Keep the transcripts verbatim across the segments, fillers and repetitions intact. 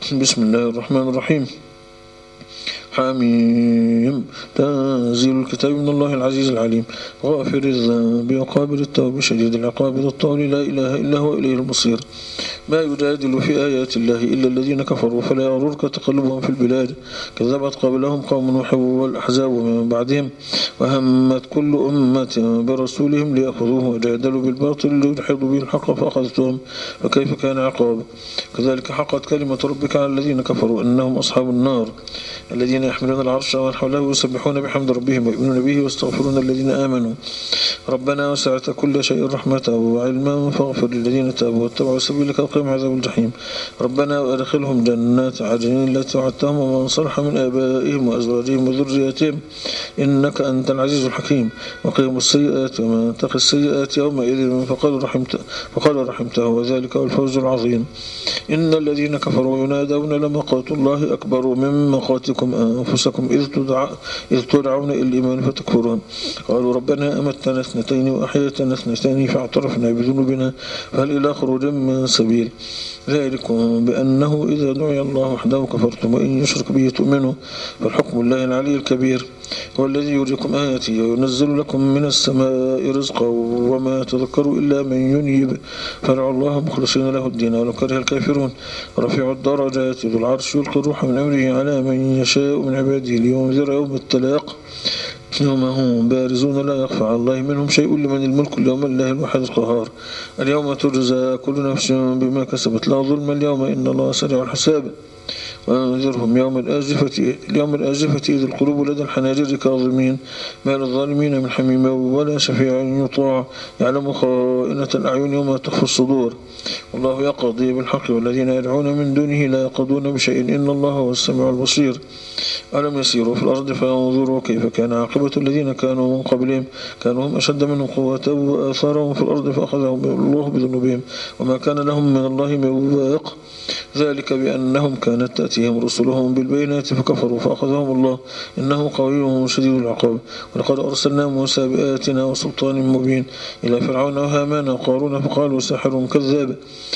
بسم الله الرحمن الرحيم. حميم. تنزيل الكتاب من الله العزيز العليم غافر الذنب وقابل التوب شديد العقاب ذو الطول لا إله إلا هو إليه المصير. ما يجادل في آيات الله إلا الذين كفروا فلا يغررك تقلبهم في البلاد كذبت قبلهم قوم نوح والأحزاب ومن بعدهم وهمت كل أمة برسولهم ليأخذوه وجادلوا بالباطل ليدحضوا به الحق فأخذتهم فكيف كان عقاب. كذلك حقت كلمة ربك على الذين كفروا أنهم أصحاب النار الذين يحملون العرش ومن حوله يسبحون بحمد ربهم ويؤمنون به واستغفرون الذين آمنوا ربنا وسعت كل شيء رحمة وعلما فاغفر للذين تابوا واتبعوا سبيلك وقهم عذاب الجحيم. ربنا وأدخلهم جنات عدن التي وعدتهم ومن صلح من آبائهم وأزواجهم وذرياتهم إنك أنت العزيز الحكيم. وقهم السيئات ومن تقي السيئات يومئذ فقد رحمته فقد رحمته وذلك هو الفوز العظيم. إن الذين كفروا ينادون لمقات الله أكبر من مقاتكم أنفسكم إذ, تدع... إذ تدعون إلى الإيمان فتكفرون. قالوا ربنا أمتنا اثنتين وأحيتنا اثنتين فاعترفنا بذنوبنا فهل إلى خروج من سبيل. ذلكم بأنه إذا دعي الله وحده كفرتم وإن يشرك به تؤمنوا فالحكم الله العلي الكبير. هو الذي يريكم آياته وينزل لكم من السماء رزقا وما تذكروا إلا من ينيب فادعوا الله مخلصين له الدين ولو كره الكافرون. رفيع الدرجات ذو العرش يلقي الروح من أمره على من يشاء من عباده لينذر يوم التلاق يوم هم بارزون لا يخفى على الله منهم شيء لمن الملك اليوم الله الواحد القهار. اليوم تجزى كل نفس بما كسبت لا ظلم اليوم إن الله سريع الحساب. وأنذرهم يوم الآزفة اليوم الآزفة إذ القلوب لدى الحناجر كاظمين ما للظالمين من حميم ولا شفيع يطاع يعلم خائنة الأعين وما تخفي الصدور. والله يقضي بالحق والذين يدعون من دونه لا يقضون بشيء إن الله هو السميع البصير. ألم يسيروا في الأرض فينظروا كيف كان عاقبة الذين كانوا من قبلهم كانوا هم أشد منهم قوة وآثارهم في الأرض فأخذهم الله بذنوبهم وما كان لهم من الله من واق. ذلك بأنهم كانت تأتيهم رسلهم بالبينات فكفروا فأخذهم الله إنه قوي شديد العقاب. ولقد أرسلنا موسى بآياتنا وسلطان مبين إلى فرعون وهامان وقارون فقالوا ساحر كذاب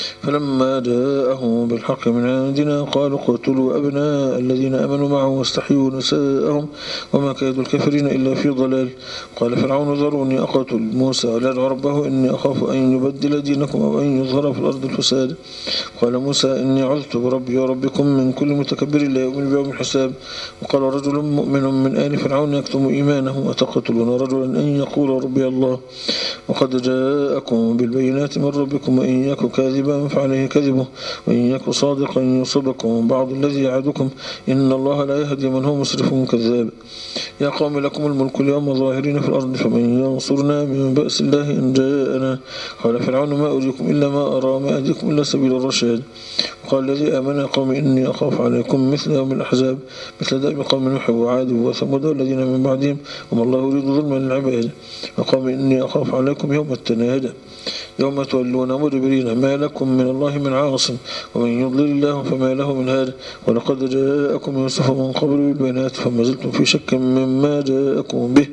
فلما جاءهم بالحق من عندنا قالوا اقتلوا أبناء الذين آمنوا معه واستحيوا نساءهم وما كيد الكافرين إلا في ضلال. قال فرعون ذروني أقتل موسى وليدع ربه إني أخاف أن يبدل دينكم أو أن يظهر في الأرض الفساد. قال موسى إني عذت بربي وربكم من كل متكبر لا يؤمن بيوم الحساب. وقال رجل مؤمن من آل فرعون يكتم إيمانه أتقتلون رجلا أن يقول ربي الله وقد جاءكم بالبينات من ربكم وإن يك كاذبا فعليه كذبه وإن يك صادقا يصبكم بعض الذي يعدكم إن الله لا يهدي من هو مسرف كذاب. يا قوم لكم الملك اليوم ظاهرين في الأرض فمن ينصرنا من بأس الله إن جاءنا. قال فرعون ما أريكم إلا ما أرى ما أهديكم إلا سبيل الرشاد. وقال الذي آمن يا قوم إني أخاف عليكم مثل يوم الأحزاب مثل دأب قوم نوح وعاد وثمود والذين من بعدهم وما الله يريد ظلما للعباد. وقوم إني أخاف عليكم يوم التناد يوم تولون مدبرين ما لكم من الله من عاصم ومن يضلل الله فما له من هاد. ولقد جاءكم يوسف من قبل بالبينات فما زلتم في شك مما جاءكم به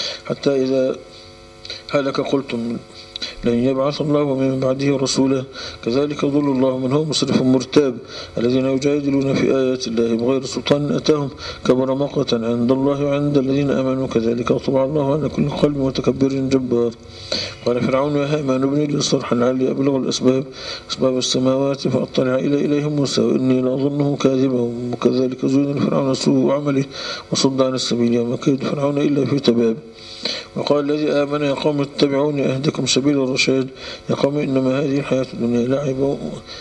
حتى إذا هلك قلتم لن يبعث الله من بعده رسولا كذلك يضل الله من هو مسرف مرتاب. الذين يجادلون في آيات الله بغير سلطان أتاهم كبر مقتا عند الله وعند الذين آمنوا كذلك طبع الله على كل قلب متكبر جبار. قال فرعون يا هامان ابن لي صرحا لعلي أبلغ الأسباب أسباب السماوات فأطلع إلى إله موسى وإني لأظنه كاذبا وكذلك زين لفرعون سوء عمله وصد عن السبيل وما كيد فرعون إلا في تباب. وقال الذي آمن يا قوم اتبعوني أهدكم سبيل الرشاد. يا قوم إنما هذه الحياة الدنيا لعب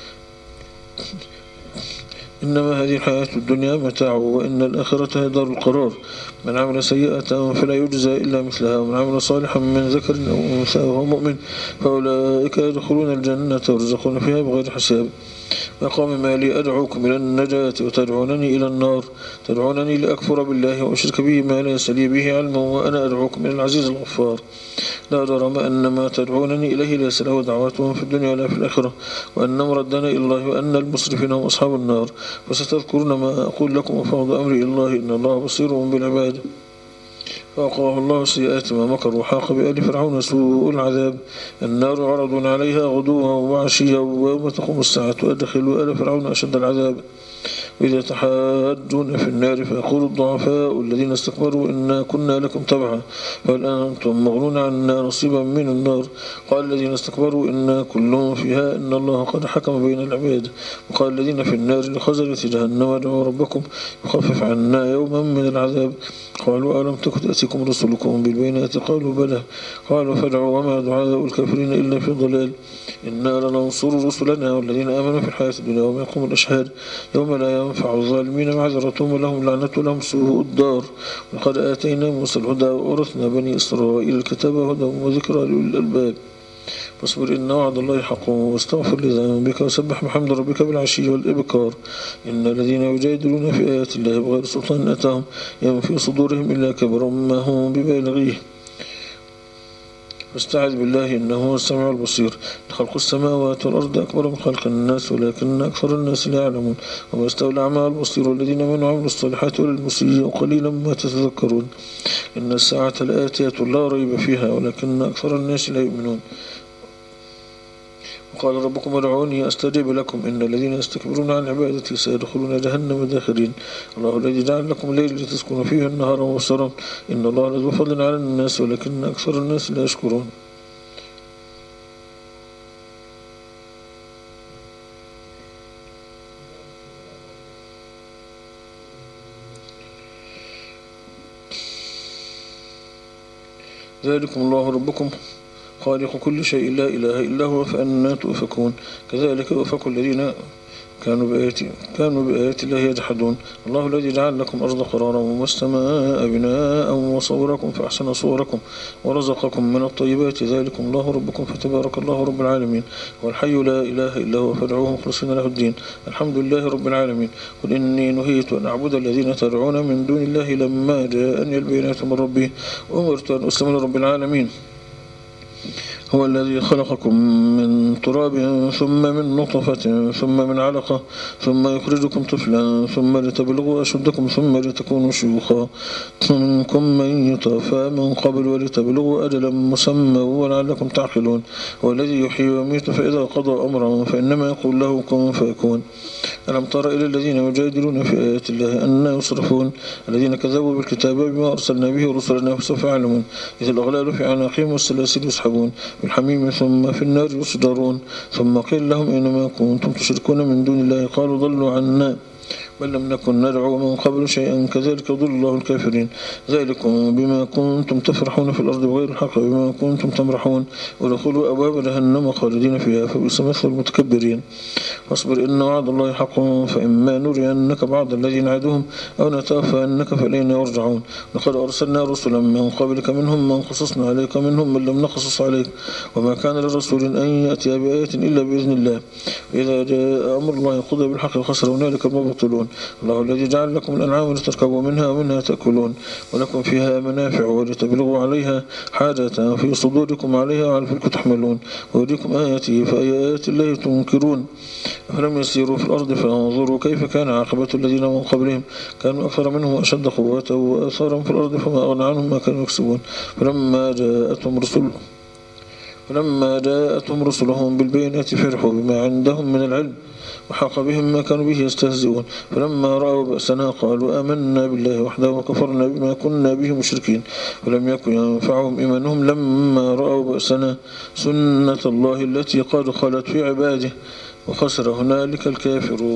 إنما هذه الحياة الدنيا متاع وإن الآخرة هي دار القرار. من عمل سيئة فلا يجزى إلا مثلها ومن عمل صالحا من ذكر أو أنثى وهو مؤمن فأولئك يدخلون الجنة ويرزقون فيها بغير حساب. يا قوم ما لي أدعوكم إلى النجاة وتدعونني إلى النار. تدعونني لأكفر بالله وأشرك به ما ليس لي به علم وأنا أدعوكم إلى العزيز الغفار. لا جرم أن ما تدعونني إليه ليس له دعواتهم في الدنيا ولا في الآخرة وأن مردنا إلى الله وأن المسرفين هم أصحاب النار. فستذكرون ما أقول لكم وفوض أمري إلى الله إن الله بصير بالعباد. فوقاه الله سيئات ما مكروا وحاق بآل فرعون سوء العذاب النار يعرضون عليها غدوا وعشيا ويوم تقوم الساعة أدخلوا آل فرعون أشد العذاب وإذا تحاجون في النار فيقول الضعفاء الذين استكبروا إنا كنا لكم تبعا فهل أنتم مغنون عنا نصيبا من النار قال الذين استكبروا إنا كلهم فيها إن الله قد حكم بين العباد وقال الذين في النار لخزنة جهنم ادعوا ربكم يخفف عنا يوما من العذاب قالوا ألم تكن تأتيكم رسلكم بالبينات قالوا بلى قالوا فادعوا وما دعاء الكافرين إلا في ضلال إنا لننصر رسلنا والذين آمنوا في الحياة الدنيا وما يقوم الأشهاد يوم لا ينفع الظالمين معذرتهم ولهم لعنة ولهم سوء الدار ولقد آتينا موسى الهدى وأورثنا بني إسرائيل الكتاب هدى وذكرى لأولي الألباب فاصبر إن وعد الله حق واستغفر لذنبك وسبح بحمد ربك بالعشي والإبكار إن الذين يجادلون في آيات الله بغير سلطان أتاهم يوم في صدورهم إلا كبر ما هم ببالغيه فاستعذ بالله إنه هو السميع البصير خلق السماوات والأرض أكبر من خلق الناس ولكن أكثر الناس لا يعلمون وما يستوي الأعمى والبصير والذين آمنوا وعملوا الصالحات ولا المسيء قليلا ما تتذكرون إن الساعة لآتية لا ريب فيها ولكن أكثر الناس لا يؤمنون وقال ربكم ادعوني أستجب لكم إن الذين يستكبرون عن عبادتي سيدخلون جهنم داخرين الله الذي جعل لكم الليل لتسكنوا فيه النهار مبصرا إن الله لذو فضل على الناس ولكن أكثر الناس لا يشكرون ذلكم الله ربكم خالق كل شيء لا إله إلا هو فأنا تؤفكون كذلك يؤفك الذين كانوا بآيات كانوا بآيات الله يجحدون الله الذي جعل لكم أرض قرارا والسماء بناء وصوركم فأحسن صوركم ورزقكم من الطيبات ذلكم الله ربكم فتبارك الله رب العالمين هو الحي لا إله إلا هو فادعوه مخلصين له الدين الحمد لله رب العالمين قل إني نهيت أن أعبد الذين تدعون من دون الله لما جاءني البينات من ربي وأمرت أن أسلم لرب العالمين هو الذي خلقكم من تراب ثم من نطفة ثم من علقة ثم يخرجكم طفلا ثم لتبلغوا أشدكم ثم لتكونوا شيوخا منكم من يتوفى من قبل ولتبلغوا أجلا مسمى ولعلكم تعقلون هو الذي يحيي ويميت فإذا قضى أمرا فإنما يقول له كن فيكون ألم تر إلى الذين يجادلون في آيات الله أن يصرفون الذين كذبوا بالكتاب بما أرسلنا به رسلنا فسوف يعلمون إذ الأغلال في عناقهم والسلاسل يسحبون بالحميم ثم في النار يصدرون ثم قيل لهم إنما كنتم تشركون من دون الله قالوا ضلوا عنا بل لم نكن ندعو من قبل شيئا كذلك ضل الله الكافرين ذلكم بما كنتم تفرحون في الأرض بغير الحق بما كنتم تمرحون ودخلوا أبواب جهنم خالدين فيها فبئس مثل المتكبرين واصبر إن وعد الله حق فإما نرينك بعض الذين نعدهم أو نتوفينك فإلينا يرجعون لقد أرسلنا رسلا من قبلك منهم من قصصنا عليك منهم من لم نقصص عليك وما كان لرسول أن يأتي بآية إلا بإذن الله وإذا جاء أمر الله قضي بالحق وخسر هنالك المبطلون الله الذي جعل لكم الأنعام لتركبوا منها ومنها تأكلون ولكم فيها منافع ولتبلغوا عليها حاجة في صدوركم عليها وعلى الفلك تحملون ويريكم آياته فأي آيات الله تنكرون أفلم يسيروا في الأرض فانظروا كيف كان عاقبة الذين من قبلهم كانوا أكثر منهم وأشد قوة وآثارا في الأرض فما أغنى عنهم ما كانوا يكسبون فلما جاءتهم رسل فلما جاءتهم رسلهم بالبينات فرحوا بما عندهم من العلم وحاق بهم ما كانوا به يستهزئون فلما رأوا بأسنا قالوا آمنا بالله وحده وكفرنا بما كنا به مشركين فلم يكن ينفعهم إيمانهم لما رأوا بأسنا سنة الله التي قد خلت في عباده وخسر هنالك الكافرون.